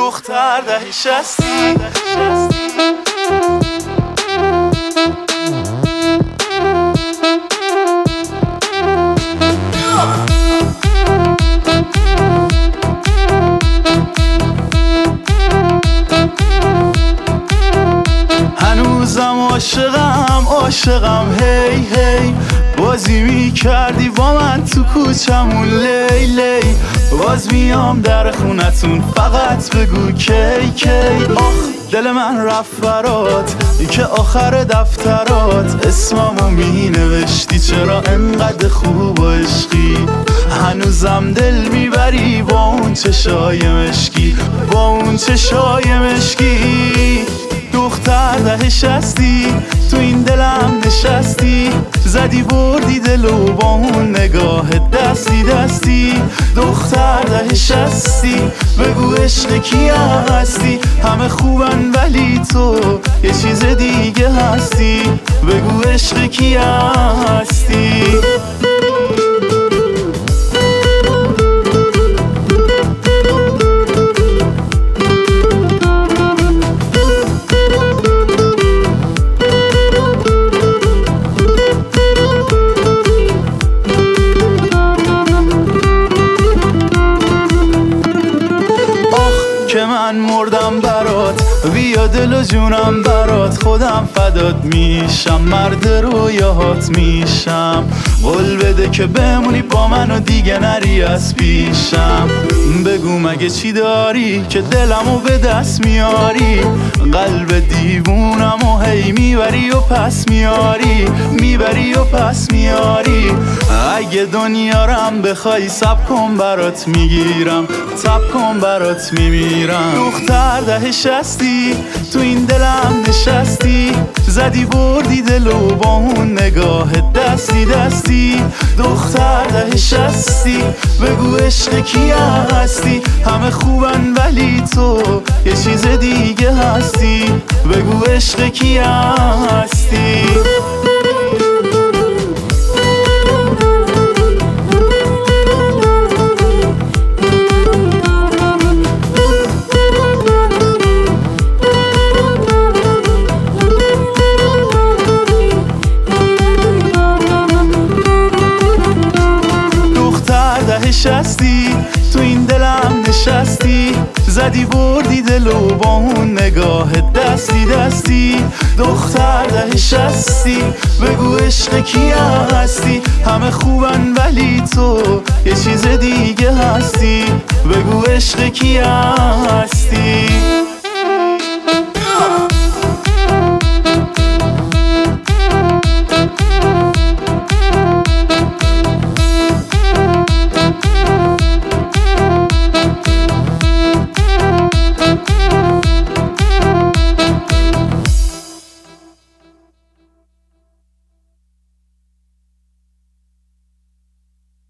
دختر ده شستی هنوزم عاشقم هی هی بازی می کردی با من تو کوچمون لیلی باز میام در خونتون فقط بگو کی کی آخ دل من رفت برات ای که آخر دفترات اسممو می نوشتی چرا انقدر خوب و عشقی هنوزم دل میبری با اون چشای مشکی با اون چشای مشکی دختر ده شستی تو این دلم نشستی زدی بردی دلو با اون نگاه دستی دستی دختر ده شستی بگو عشق کی هستی همه خوبن ولی تو یه چیز دیگه هستی بگو عشق کی هستی که من مردم برات بیا دل و جونم برات خودم فدات میشم مرد رویاهات میشم قول بده که بمونی با من و دیگه نری از پیشم بگو مگه چی داری که دلمو به دست میاری قلب دیوونم و هی میبری و پس میاری میبری و پس میاری اگه دنیا رم بخوای سب کن برات میگیرم سب کن برات میمیرم دختر ده شستی تو این دلم نشستی زدی بردی دلو با اون نگاه دستی دستی دختر ده شستی بگو عشق کی هستی همه خوبن ولی تو یه چیز دیگه هستی بگو عشق کی هستی نشستی تو این دلم نشستی زدی بردی دلو با اون نگاه دستی دستی دختر ده شستی بگو عشق کی هستی همه خوبن ولی تو یه چیز دیگه هستی بگو عشق کی هستی